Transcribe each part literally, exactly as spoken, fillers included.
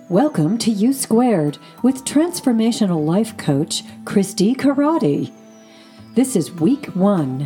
Welcome to U Squared with transformational life coach Christy Karate. This is week one.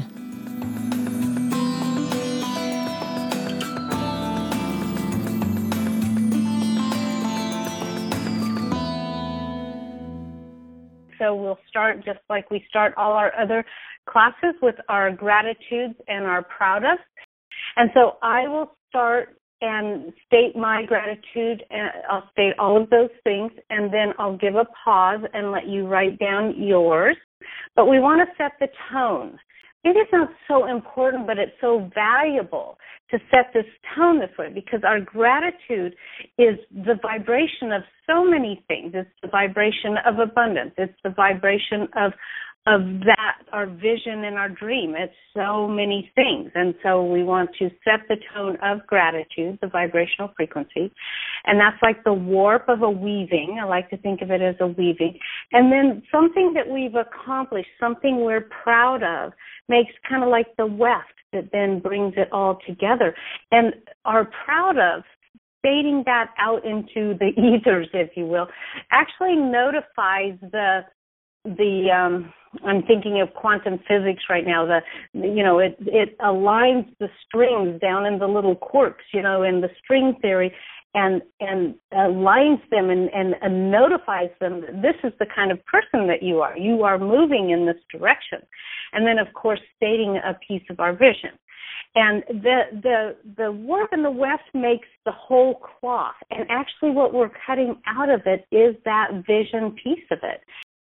So we'll start just like we start all our other classes with our gratitudes and our proud of. And so I will start and state my gratitude, and I'll state all of those things, and then I'll give a pause and let you write down yours. But we want to set the tone. Maybe it's not so important, but it's so valuable to set this tone this way because our gratitude is the vibration of so many things. It's the vibration of abundance. It's the vibration of of that, our vision and our dream. It's so many things. And so we want to set the tone of gratitude, the vibrational frequency. And that's like the warp of a weaving. I like to think of it as a weaving. And then something that we've accomplished, something we're proud of, makes kind of like the weft that then brings it all together. And are proud of, stating that out into the ethers, if you will, actually notifies the the um I'm thinking of quantum physics right now. The you know it it aligns the strings down in the little quirks, you know, in the string theory, and and aligns them and, and, and notifies them that this is the kind of person that you are. You are moving in this direction, and then of course stating a piece of our vision. And the the the warp and the weft makes the whole cloth, and actually what we're cutting out of it is that vision piece of it.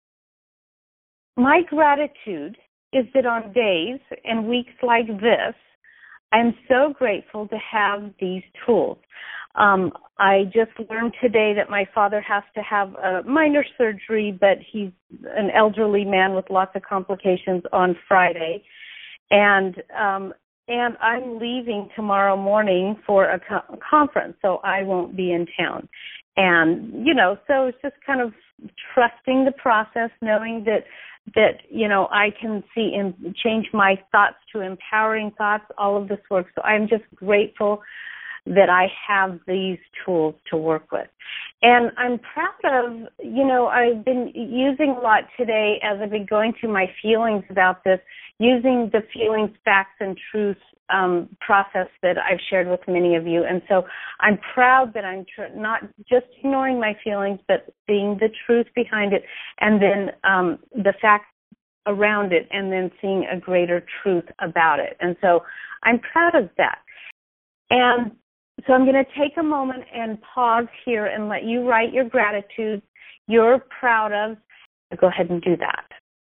My gratitude is that on days and weeks like this, I'm so grateful to have these tools. Um, I just learned today that my father has to have a minor surgery, but he's an elderly man with lots of complications on Friday. And um, and I'm leaving tomorrow morning for a co- conference, so I won't be in town. And, you know, so it's just kind of trusting the process, knowing that that, you know, I can see and change my thoughts to empowering thoughts, all of this work. So I'm just grateful that I have these tools to work with. And I'm proud of, you know, I've been using a lot today as I've been going through my feelings about this, using the feelings, facts, and truths um, process that I've shared with many of you. And so I'm proud that I'm tr- not just ignoring my feelings, but seeing the truth behind it, and then um, the facts around it, and then seeing a greater truth about it. And so I'm proud of that. And so I'm going to take a moment and pause here and let you write your gratitude you're proud of. Go ahead and do that.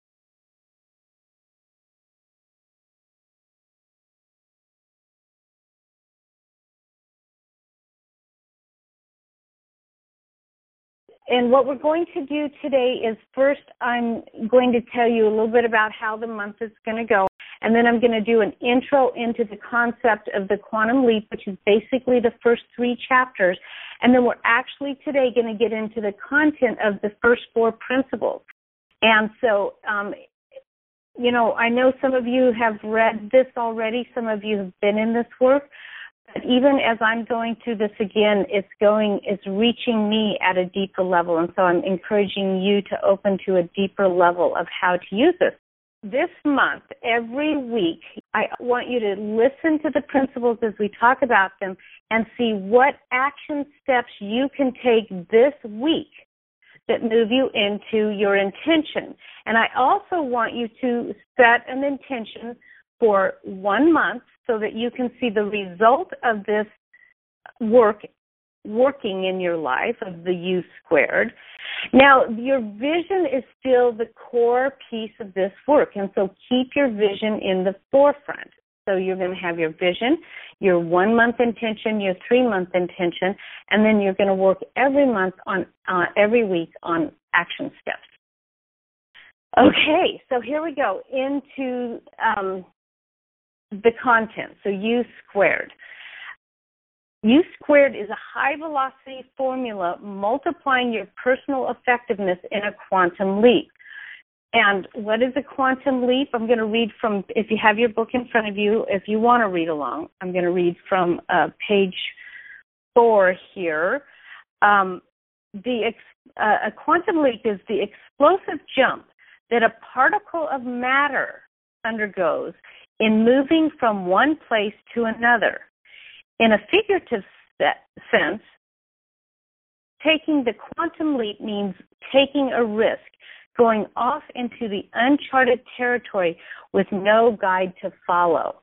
And what we're going to do today is first I'm going to tell you a little bit about how the month is going to go. And then I'm going to do an intro into the concept of the quantum leap, which is basically the first three chapters. And then we're actually today going to get into the content of the first four principles. And so, um, you know, I know some of you have read this already. Some of you have been in this work. But even as I'm going through this again, it's going, it's reaching me at a deeper level. And so I'm encouraging you to open to a deeper level of how to use this. This month, every week, I want you to listen to the principles as we talk about them and see what action steps you can take this week that move you into your intention. And I also want you to set an intention for one month so that you can see the result of this work working in your life, of the U squared. Now, your vision is still the core piece of this work, and so keep your vision in the forefront. So you're going to have your vision, your one-month intention, your three-month intention, and then you're going to work every month on, uh, every week on action steps. Okay, so here we go into um, the content, so U squared. U squared is a high-velocity formula multiplying your personal effectiveness in a quantum leap. And what is a quantum leap? I'm going to read from, if you have your book in front of you, if you want to read along, I'm going to read from uh, page four here. Um, the uh, a quantum leap is the explosive jump that a particle of matter undergoes in moving from one place to another. In a figurative sense, taking the quantum leap means taking a risk, going off into the uncharted territory with no guide to follow.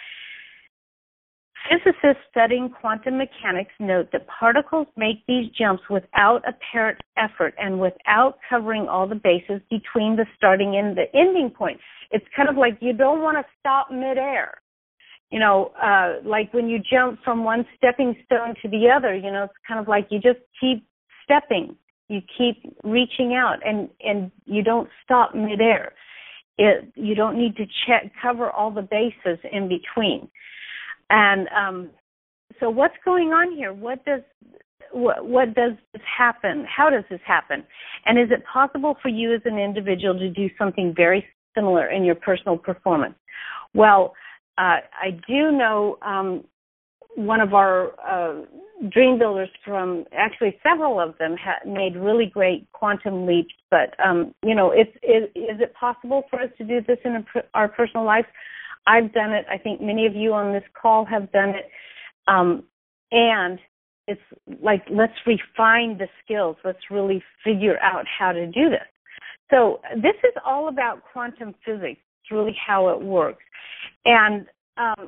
Physicists studying quantum mechanics note that particles make these jumps without apparent effort and without covering all the bases between the starting and the ending point. It's kind of like you don't want to stop midair. You know, uh, like when you jump from one stepping stone to the other, you know, it's kind of like you just keep stepping. You keep reaching out, and, and you don't stop midair. It, you don't need to check, cover all the bases in between. And um, so what's going on here? What does what, what does this happen? How does this happen? And is it possible for you as an individual to do something very similar in your personal performance? Well, uh, I do know um, one of our uh, dream builders from, actually several of them ha- made really great quantum leaps, but, um, you know, it's, is, is it possible for us to do this in a, our personal lives? I've done it. I think many of you on this call have done it. Um, and it's like, let's refine the skills. Let's really figure out how to do this. So this is all about quantum physics. It's really how it works. And, um,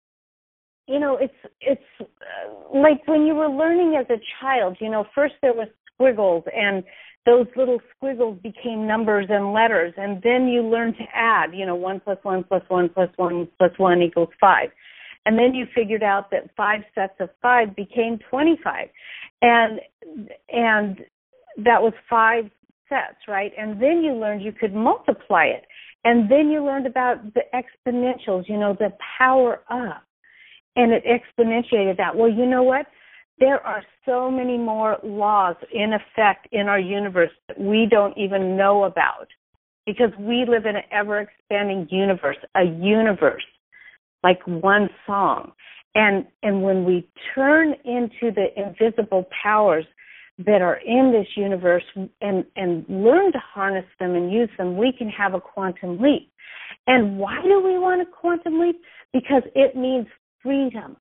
you know, it's, it's uh, like when you were learning as a child, you know, first there was squiggles, and those little squiggles became numbers and letters, and then you learn to add, you know, one plus one plus one plus one plus one equals five. And then you figured out that five sets of five became twenty-five. And and that was five sets, right? And then you learned you could multiply it. And then you learned about the exponentials, you know, the power up. And it exponentiated that. Well, you know what? There are so many more laws in effect in our universe that we don't even know about, because we live in an ever-expanding universe, a universe like one song. And and when we turn into the invisible powers that are in this universe and, and learn to harness them and use them, we can have a quantum leap. And why do we want a quantum leap? Because it means freedom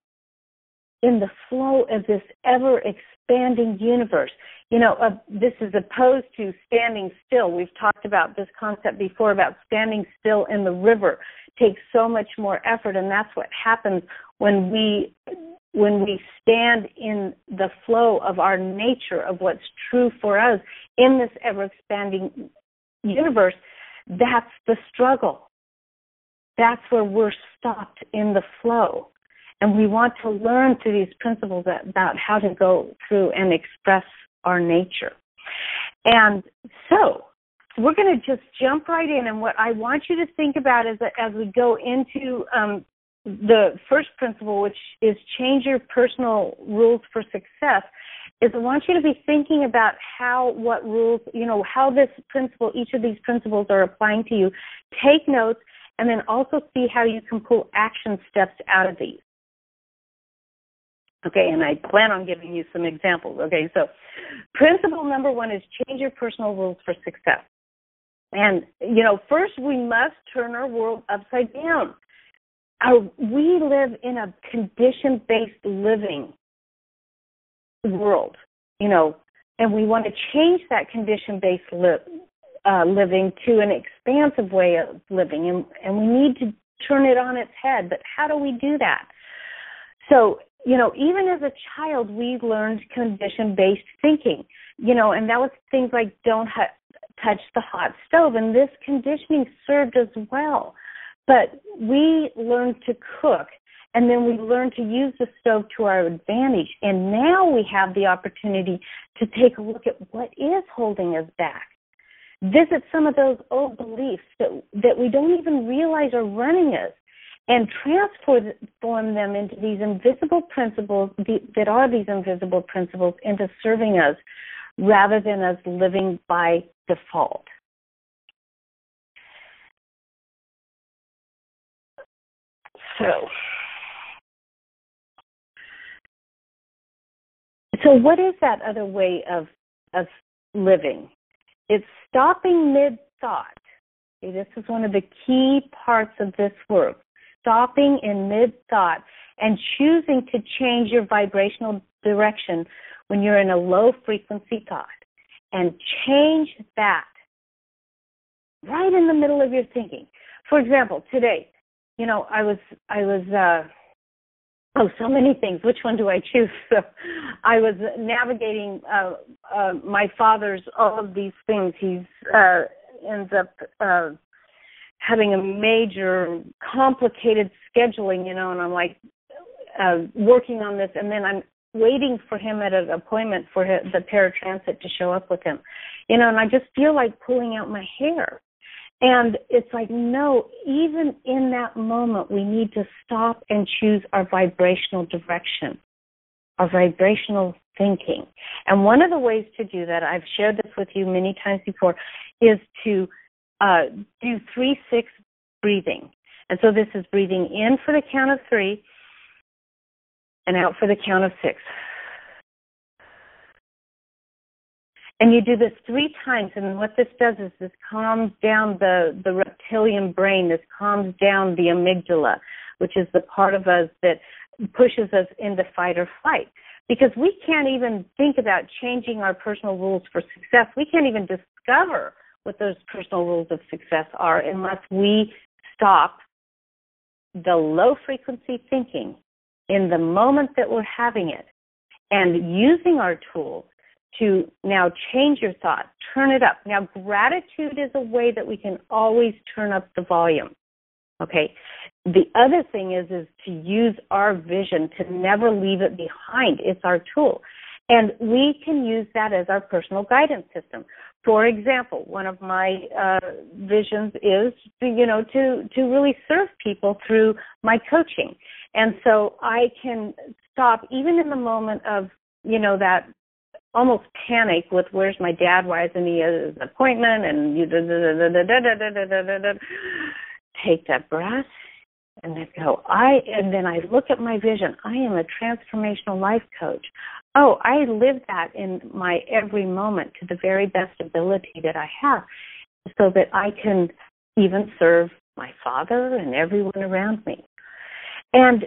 in the flow of this ever-expanding universe. You know, uh, this is opposed to standing still. We've talked about this concept before about standing still in the river. It takes so much more effort, and that's what happens when we when we stand in the flow of our nature, of what's true for us in this ever-expanding universe. That's the struggle. That's where we're stopped in the flow. And we want to learn through these principles about how to go through and express our nature. And so we're going to just jump right in. And what I want you to think about is that as we go into um, the first principle, which is change your personal rules for success, is I want you to be thinking about how, what rules, you know, how this principle, each of these principles are applying to you. Take notes, and then also see how you can pull action steps out of these. Okay, and I plan on giving you some examples. Okay, so principle number one is change your personal rules for success. And, you know, first we must turn our world upside down. Our, we live in a condition-based living world, you know, and we want to change that condition-based li- uh, living to an expansive way of living, and, and we need to turn it on its head. But how do we do that? So, you know, even as a child, we learned condition-based thinking, you know, and that was things like don't hu- touch the hot stove. And this conditioning served us well. But we learned to cook, and then we learned to use the stove to our advantage. And now we have the opportunity to take a look at what is holding us back. Visit some of those old beliefs that, that we don't even realize are running us, and transform them into these invisible principles that are these invisible principles into serving us rather than us living by default. So, so what is that other way of of living. It's stopping mid-thought. Okay, this is one of the key parts of this work. Stopping in mid-thought and choosing to change your vibrational direction when you're in a low-frequency thought. And change that right in the middle of your thinking. For example, today, you know, I was, I was, uh, oh, so many things. Which one do I choose? So I was navigating uh, uh, my father's all of these things. He's uh, ends up uh, having a major, complicated scheduling, you know, and I'm like uh, working on this, and then I'm waiting for him at an appointment for his, the paratransit to show up with him, you know, and I just feel like pulling out my hair. And it's like, no, even in that moment, we need to stop and choose our vibrational direction, our vibrational thinking. And one of the ways to do that, I've shared this with you many times before, is to uh, do three six breathing. And so this is breathing in for the count of three and out for the count of six. And you do this three times, and what this does is this calms down the, the reptilian brain. This calms down the amygdala, which is the part of us that pushes us into fight or flight. Because we can't even think about changing our personal rules for success. We can't even discover what those personal rules of success are unless we stop the low-frequency thinking in the moment that we're having it and using our tools to now change your thought, turn it up. Now, gratitude is a way that we can always turn up the volume, okay? The other thing is, is to use our vision to never leave it behind. It's our tool. And we can use that as our personal guidance system. For example, one of my uh, visions is, to, you know, to, to really serve people through my coaching. And so I can stop, even in the moment of, you know, that almost panic with where's my dad, why isn't he at his appointment, and you da, da, da, da, da, da, da, da, da. Take that breath and then go, I, and then I look at my vision. I am a transformational life coach. Oh, I live that in my every moment to the very best ability that I have so that I can even serve my father and everyone around me. And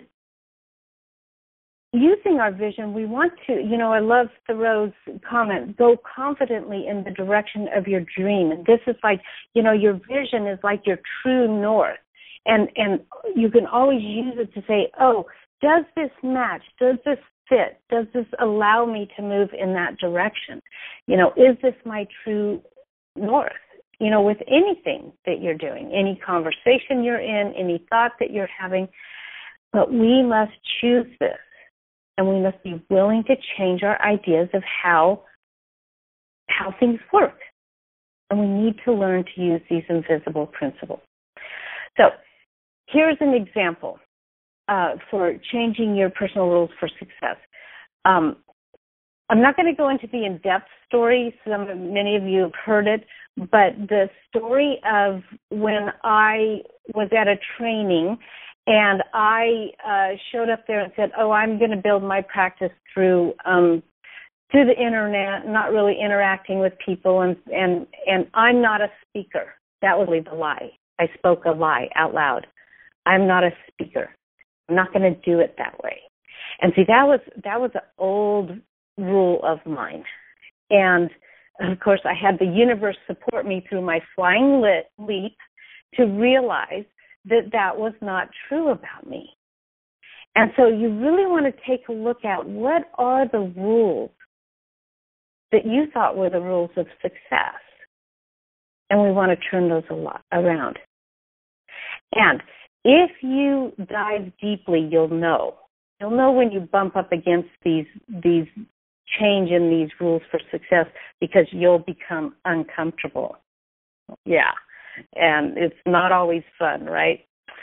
using our vision, we want to, you know, I love Thoreau's comment, go confidently in the direction of your dream. And this is like, you know, your vision is like your true north. And and you can always use it to say, oh, does this match? Does this fit? Does this allow me to move in that direction? You know, is this my true north? You know, with anything that you're doing, any conversation you're in, any thought that you're having, but we must choose this. And we must be willing to change our ideas of how how things work. And we need to learn to use these invisible principles. So here's an example uh, for changing your personal rules for success. Um, I'm not going to go into the in-depth story. Some, many of you have heard it. But the story of when I was at a training and I uh, showed up there and said, oh, I'm going to build my practice through um, through the internet, not really interacting with people, and, and, and I'm not a speaker. That was really the lie. I spoke a lie out loud. I'm not a speaker. I'm not going to do it that way. And see, that was that was an old rule of mine. And, of course, I had the universe support me through my flying leap to realize that that was not true about me. And so you really want to take a look at what are the rules that you thought were the rules of success. And we want to turn those a lot around. And if you dive deeply, you'll know. You'll know when you bump up against these these change in these rules for success because you'll become uncomfortable. Yeah. And it's not always fun, right?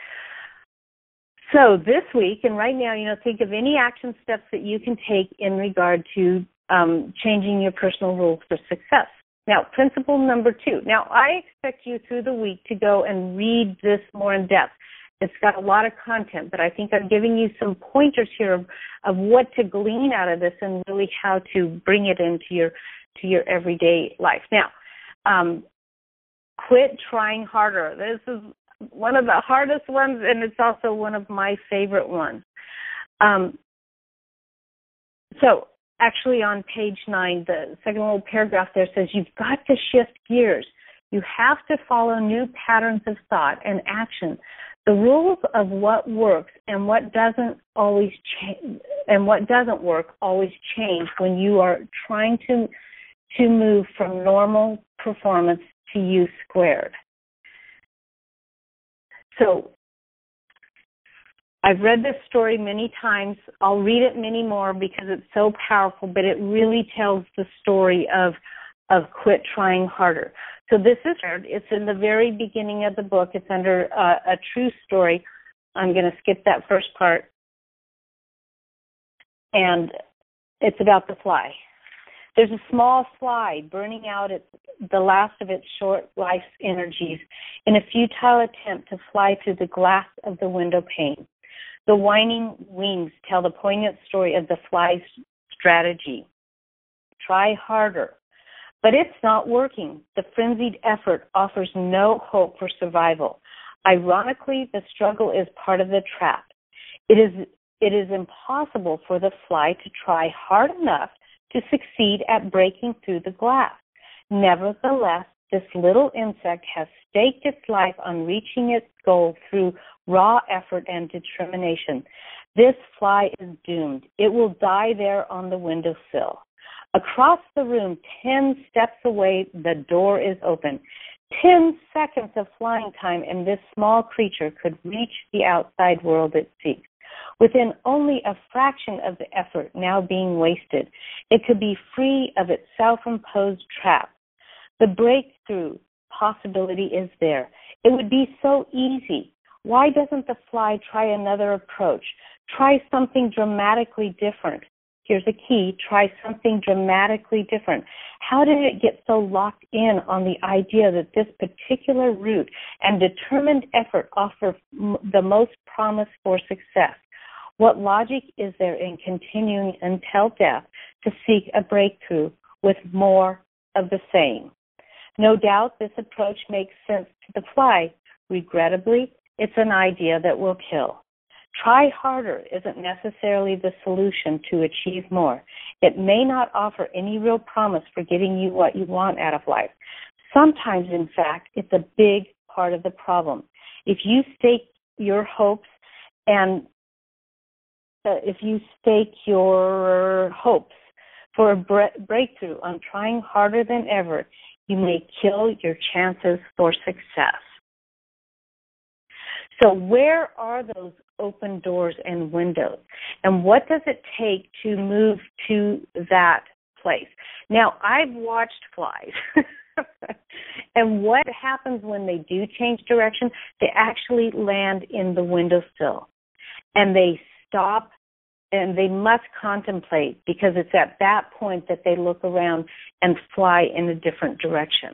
So this week and right now, you know, think of any action steps that you can take in regard to um, changing your personal rules for success. Now, principle number two. Now, I expect you through the week to go and read this more in depth. It's got a lot of content, but I think I'm giving you some pointers here of, of what to glean out of this and really how to bring it into your to your everyday life. Now, um, quit trying harder. This is one of the hardest ones, and it's also one of my favorite ones. Um, so actually on page nine, the second little paragraph there says, you've got to shift gears. You have to follow new patterns of thought and action. The rules of what works and what doesn't always change, and what doesn't work always change when you are trying to to move from normal performance to U squared. So I've read this story many times. I'll read it many more because it's so powerful, but it really tells the story of of quit trying harder. So this is, it's in the very beginning of the book. It's under uh, a true story. I'm going to skip that first part. And it's about the fly. There's a small fly burning out its, the last of its short life's energies in a futile attempt to fly through the glass of the window pane. The whining wings tell the poignant story of the fly's strategy. Try harder. But it's not working. The frenzied effort offers no hope for survival. Ironically, the struggle is part of the trap. It is, it is impossible for the fly to try hard enough to succeed at breaking through the glass. Nevertheless, this little insect has staked its life on reaching its goal through raw effort and determination. This fly is doomed. It will die there on the windowsill. Across the room, ten steps away, the door is open. Ten seconds of flying time, and this small creature could reach the outside world it seeks. Within only a fraction of the effort now being wasted, it could be free of its self-imposed trap. The breakthrough possibility is there. It would be so easy. Why doesn't the fly try another approach? Try something dramatically different. Here's a key, try something dramatically different. How did it get so locked in on the idea that this particular route and determined effort offer m- the most promise for success? What logic is there in continuing until death to seek a breakthrough with more of the same? No doubt this approach makes sense to the fly. Regrettably, it's an idea that will kill. Try harder isn't necessarily the solution to achieve more. It may not offer any real promise for getting you what you want out of life. Sometimes, in fact, it's a big part of the problem. If you stake your hopes and uh, if you stake your hopes for a bre- breakthrough on trying harder than ever, you may kill your chances for success. So where are those open doors and windows? And what does it take to move to that place? Now, I've watched flies. And what happens when they do change direction? They actually land in the windowsill. And they stop and they must contemplate, because it's at that point that they look around and fly in a different direction.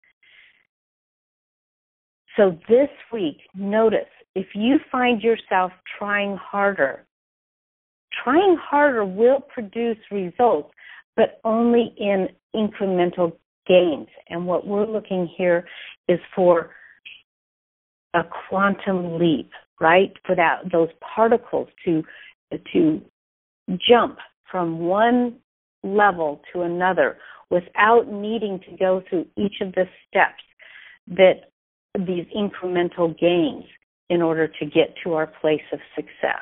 So this week, notice, if you find yourself trying harder, trying harder will produce results, but only in incremental gains. And what we're looking here is for a quantum leap, right? For that, those particles to, to jump from one level to another without needing to go through each of the steps that these incremental gains in order to get to our place of success.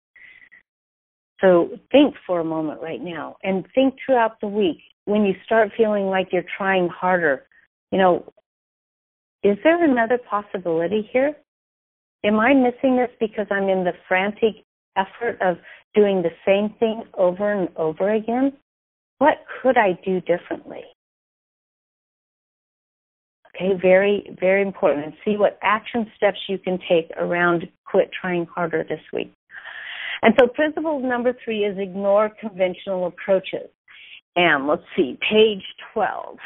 So think for a moment right now, and think throughout the week when you start feeling like you're trying harder, you know, is there another possibility here? Am I missing this because I'm in the frantic effort of doing the same thing over and over again? What could I do differently? Okay, very, very important. And see what action steps you can take around quit trying harder this week. And so principle number three is ignore conventional approaches. And let's see, page twelve.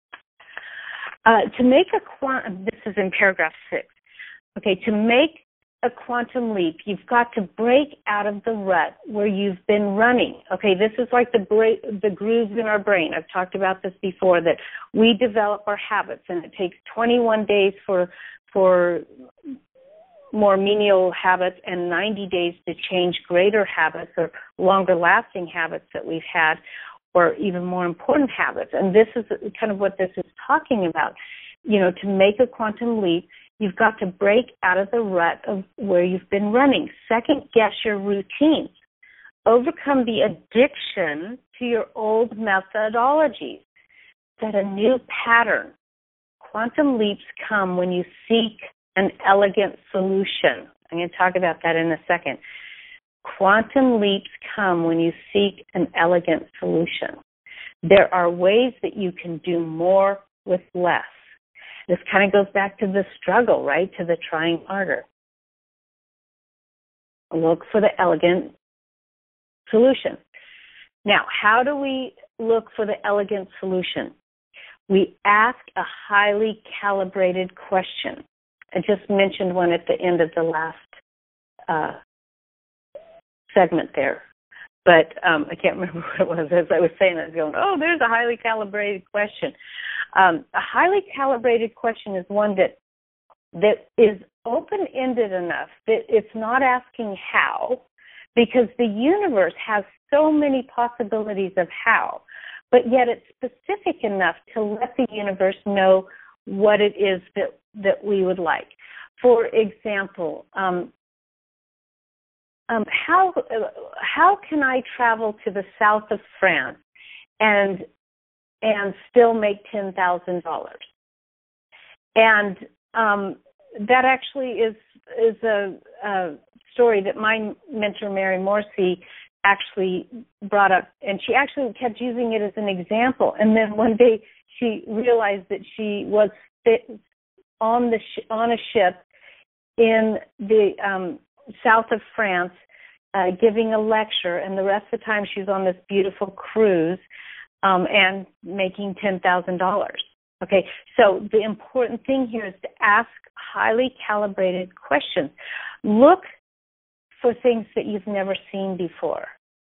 Uh, to make a quantum, this is in paragraph six. Okay, to make a quantum leap. You've got to break out of the rut where you've been running. Okay, this is like the bra- the grooves in our brain. I've talked about this before, that we develop our habits, and it takes twenty-one days for for more menial habits and ninety days to change greater habits or longer-lasting habits that we've had, or even more important habits. And this is kind of what this is talking about. You know, to make a quantum leap, you've got to break out of the rut of where you've been running. Second, guess your routines. Overcome the addiction to your old methodologies. Set a new pattern. Quantum leaps come when you seek an elegant solution. I'm going to talk about that in a second. Quantum leaps come when you seek an elegant solution. There are ways that you can do more with less. This kind of goes back to the struggle, right? To the trying harder. Look for the elegant solution. Now, how do we look for the elegant solution? We ask a highly calibrated question. I just mentioned one at the end of the last uh, segment there, but um, I can't remember what it was. As I was saying, I was going, oh, there's a highly calibrated question. Um, a highly calibrated question is one that that is open-ended enough that it's not asking how, because the universe has so many possibilities of how, but yet it's specific enough to let the universe know what it is that, that we would like. For example, um, um, how uh, how can I travel to the south of France and and still make ten thousand dollars? And um, that actually is is a, a story that my mentor Mary Morrissey actually brought up, and she actually kept using it as an example. And then one day she realized that she was on the sh- on a ship in the um, south of France, uh, giving a lecture, and the rest of the time she's on this beautiful cruise um, and making ten thousand dollars. Okay, so the important thing here is to ask highly calibrated questions. Look for things that you've never seen before.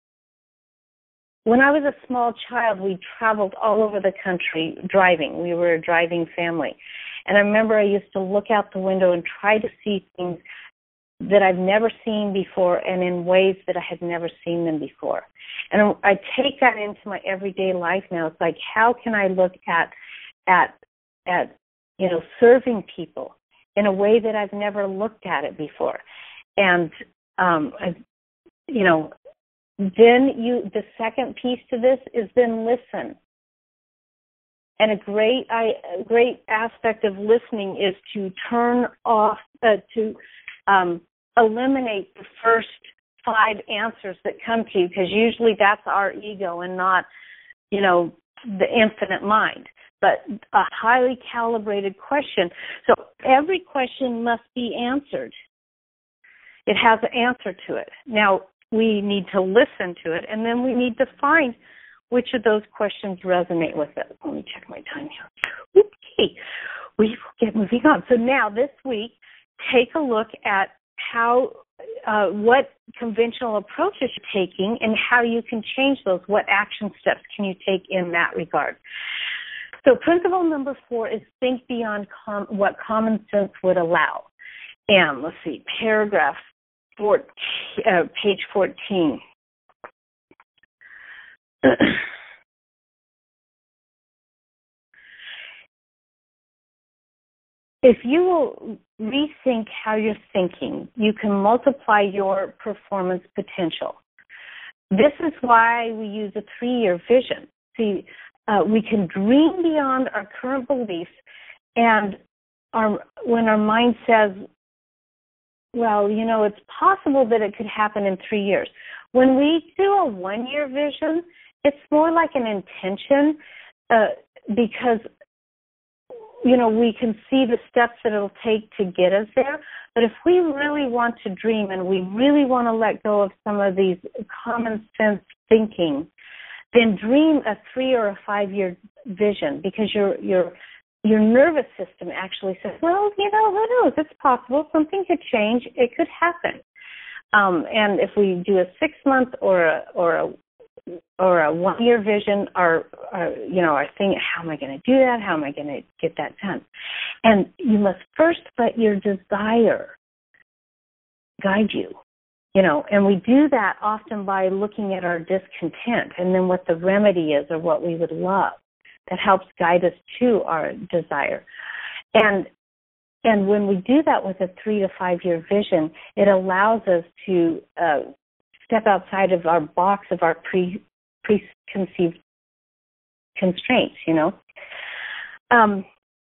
When I was a small child, we traveled all over the country driving. We were a driving family. And I remember I used to look out the window and try to see things that I've never seen before and in ways that I had never seen them before. And I take that into my everyday life now. It's like, how can I look at, at, at, you know, serving people in a way that I've never looked at it before? And, um, I, you know, then you, the second piece to this is then listen. And a great, I, a great aspect of listening is to turn off, uh, to um, eliminate the first five answers that come to you, because usually that's our ego and not, you know, the infinite mind, but a highly calibrated question. So every question must be answered. It has an answer to it. Now, we need to listen to it, and then we need to find which of those questions resonate with it. Let me check my time here. Okay, we will get moving on. So now this week, take a look at how, uh, what conventional approaches you're taking and how you can change those. What action steps can you take in that regard? So principle number four is think beyond com- what common sense would allow. And let's see, paragraph fourteen, uh, page fourteen. If you will rethink how you're thinking, you can multiply your performance potential. This is why we use a three-year vision. See, uh, we can dream beyond our current beliefs, and our, when our mind says, well, you know, it's possible that it could happen in three years. When we do a one-year vision, it's more like an intention uh, because, you know, we can see the steps that it'll take to get us there. But if we really want to dream and we really want to let go of some of these common sense thinking, then dream a three or a five-year vision, because you're you're your nervous system actually says, well, you know, who knows? It's possible. Something could change. It could happen. Um, and if we do a six-month or a, or a or a one-year vision, our, our, you know, our thing, how am I going to do that? How am I going to get that done? And you must first let your desire guide you, you know, and we do that often by looking at our discontent and then what the remedy is or what we would love that helps guide us to our desire. And and when we do that with a three to five-year vision, it allows us to uh, step outside of our box of our pre, preconceived constraints, you know. Um,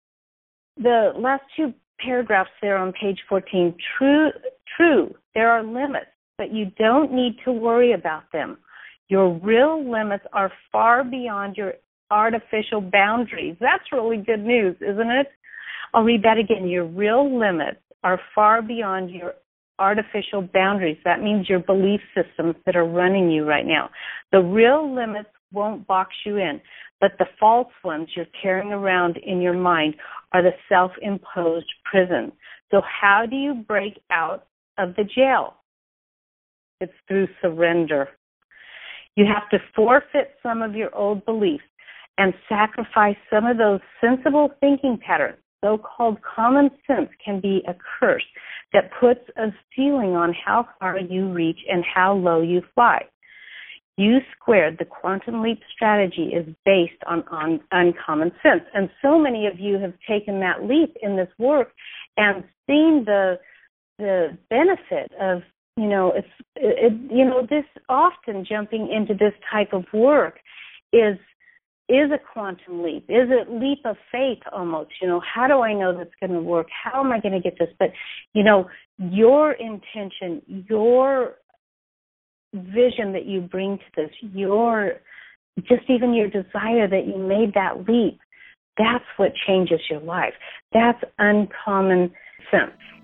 the last two paragraphs there on page fourteen, true, true, there are limits, but you don't need to worry about them. Your real limits are far beyond your artificial boundaries. That's really good news, isn't it? I'll read that again. Your real limits are far beyond your artificial boundaries. That means your belief systems that are running you right now. The real limits won't box you in, but the false ones you're carrying around in your mind are the self-imposed prison. So how do you break out of the jail? It's through surrender. You have to forfeit some of your old beliefs and sacrifice some of those sensible thinking patterns. So-called common sense can be a curse that puts a ceiling on how far you reach and how low you fly. U squared, the quantum leap strategy, is based on, on uncommon sense. And so many of you have taken that leap in this work and seen the the benefit of, you know, it's it, you know, this often jumping into this type of work is is a quantum leap, is a leap of faith almost. You know, how do I know that's going to work? How am I going to get this? But, you know, your intention, your vision that you bring to this, your, just even your desire that you made that leap, that's what changes your life. That's uncommon sense.